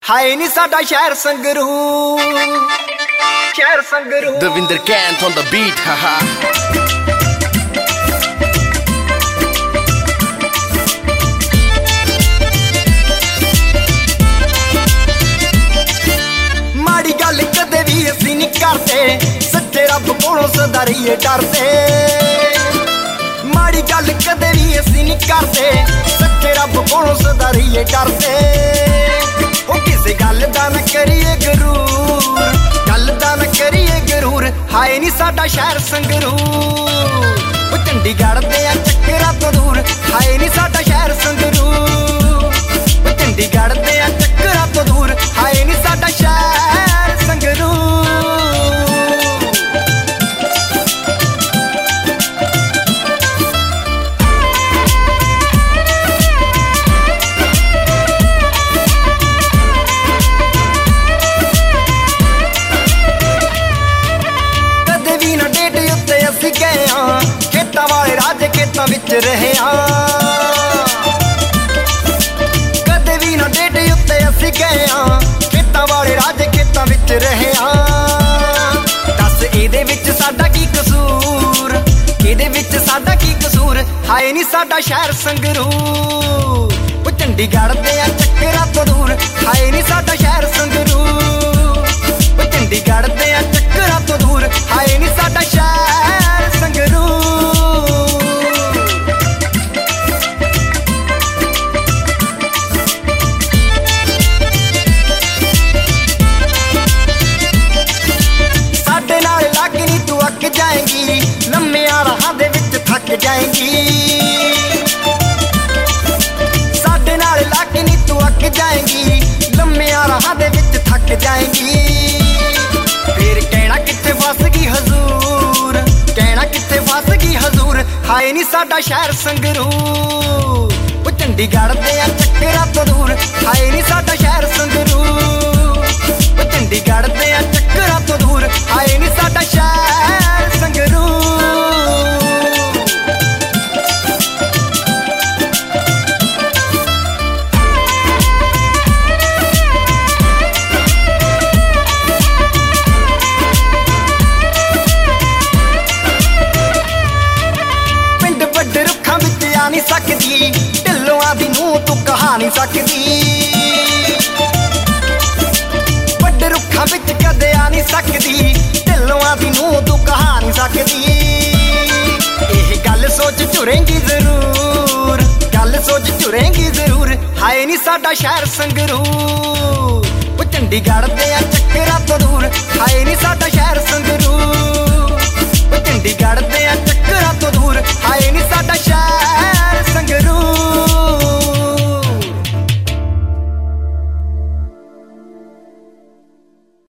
ਹਾਏ ਨੀ ਸਾਡਾ ਸ਼ਹਿਰ ਸੰਗਰੂਰ, ਸ਼ਹਿਰ Sangrur. Davinder Kainth on the beat, haha। ਮਾੜੀ ਗੱਲ ਕਦੇ ਵੀ ਅਸੀਂ ਨਹੀਂ ਕਰਦੇ, ਸੱਚੇ ਰੱਬ ਕੋਲੋਂ ਸਦਾ ਰਹੀਏ ਡਰਦੇ। ਮਾੜੀ ਗੱਲ ਕਦੇ ਵੀ ਅਸੀਂ ਨਹੀਂ ਕਰਦੇ, ਸੱਚੇ ਰੱਬ ਕੋਲੋਂ ਸਦਾ ਰਹੀਏ ਡਰਦੇ। ਉਹ ਕਿਸੇ ਗੱਲ ਦਾ ਨਾ ਕਰੀਏ ਗਰੂਰ, ਗੱਲ ਦਾ ਨਾ ਕਰੀਏ ਗਰੂਰ। ਹਾਏ ਨੀ ਸਾਡਾ ਸ਼ਹਿਰ ਸੰਗਰੂਰ, ਉਹ ਚੰਡੀਗੜ੍ਹ ਦੇ ਆ ਚੱਕਰਾਂ ਤੋਂ ਦੂਰ। ਹਾਏ ਨੀ ਸਾਡਾ ਸ਼ਹਿਰ ਸੰਗਰੂਰ, ਉਹ ਚੰਡੀਗੜ੍ਹ ਦੇ ਆ ਚੱਕਰਾਂ ਤੋਂ ਦੂਰ। ਹਾਏ ਨੀ ਸਾਡਾ ਸ਼ਹਿਰ ਸੰਗਰੂਰ। ਅਸੀਂ ਗਏ ਆਂ ਖੇਤਾਂ ਵਾਲੇ ਰਾਜ ਖੇਤਾਂ ਵਿੱਚ ਰਹੇ ਆਂ, ਕਦੇ ਵੀ ਨਾ ਡੇਟ ਉੱਤੇ ਅਸੀਂ ਗਏ ਆਂ ਖੇਤਾਂ ਵਾਲੇ ਰਾਜ ਖੇਤਾਂ ਵਿੱਚ ਰਹੇ ਆਂ। ਦੱਸ ਇਹਦੇ ਵਿੱਚ ਸਾਡਾ ਕੀ ਕਸੂਰ, ਇਹਦੇ ਵਿੱਚ ਸਾਡਾ ਕੀ ਕਸੂਰ। ਹਾਏ ਨੀ ਸਾਡਾ ਸ਼ਹਿਰ ਸੰਗਰੂਰ, ਉਹ ਚੰਡੀਗੜ੍ਹ ਦੇ ਆ ਚੱਕਰਾਂ ਤੋਂ ਦੂਰ। ਹਾਏ ਨੀ ਸਾਡਾ ਸ਼ਹਿਰ ਸੰਗਰੂਰ, ਉਹ ਚੰਡੀਗੜ੍ਹ ਦੇ ਆ ਚੱਕਰਾਂ ਤੋਂ ਦੂਰ। ਹਾਏ ਨੀ ਸਾਡਾ ਸ਼ਹਿਰ ਸੰਗਰੂਰ। ਸਾਡੇ ਨਾਲ ਲੱਗ ਨੀ ਤੂੰ ਅੱਕ ਜਾਏਂਗੀ, ਲੰਮਿਆਂ ਰਾਹਾਂ ਦੇ ਵਿੱਚ ਥੱਕ ਜਾਏਂਗੀ। ਸਾਡੇ ਨਾਲ ਲੱਗ ਨੀ ਤੂੰ ਅੱਕ ਜਾਏਂਗੀ, ਲੰਮਿਆਂ ਰਾਹਾਂ ਦੇ ਵਿੱਚ ਥੱਕ ਜਾਏਂਗੀ। ਫੇਰ ਕਹਿਣਾ ਕਿੱਥੇ ਫਸ ਗਈ ਹਜ਼ੂਰ, ਕਹਿਣਾ ਕਿੱਥੇ ਫਸ ਗਈ ਹਜ਼ੂਰ। ਹਾਏ ਨੀ ਸਾਡਾ ਸ਼ਹਿਰ ਸੰਗਰੂਰ, ਉਹ ਚੰਡੀਗੜ੍ਹ ਦੇ ਆ ਚੱਕਰਾਂ ਤੋਂ ਦੂਰ। ਹਾਏ ਨੀ ਸਾਡਾ ਸ਼ਹਿਰ ਸੰਗਰੂਰ, ਉਹ ਚੰਡੀਗੜ੍ਹ ਦੇ ਆ ਚੱਕਰਾਂ ਤੋਂ ਦੂਰ। ਹਾਏ ਨੀ ਸਾਡਾ ਸ਼ਹਿਰ ਸੰਗਰੂਰ। ਨਹੀਂ ਸਕਦੀ ਢਿੱਲੋਆਂ ਦੀ ਨੂੰ ਤੂੰ ਕਹਾ ਨਹੀਂ ਸਕਦੀ, ਵੱਡੇ ਰੁੱਖਾਂ ਵਿੱਚ ਕਦੇ ਆ ਨਹੀਂ ਸਕਦੀ ਢਿੱਲੋਆਂ ਦੀ ਨੂੰ ਤੂੰ ਕਹਾ ਨਹੀਂ ਸਕਦੀ। ਇਹ ਗੱਲ ਸੋਚ ਝੁਰੇਂਗੀ ਜ਼ਰੂਰ, ਗੱਲ ਸੋਚ ਝੁਰੇਂਗੀ ਜ਼ਰੂਰ। ਹਾਏ ਨੀ ਸਾਡਾ ਸ਼ਹਿਰ ਸੰਗਰੂਰ, ਉਹ ਚੰਡੀਗੜ੍ਹ ਦੇ ਆ ਚੱਕਰਾਂ ਤੋਂ ਦੂਰ। ਹਾਏ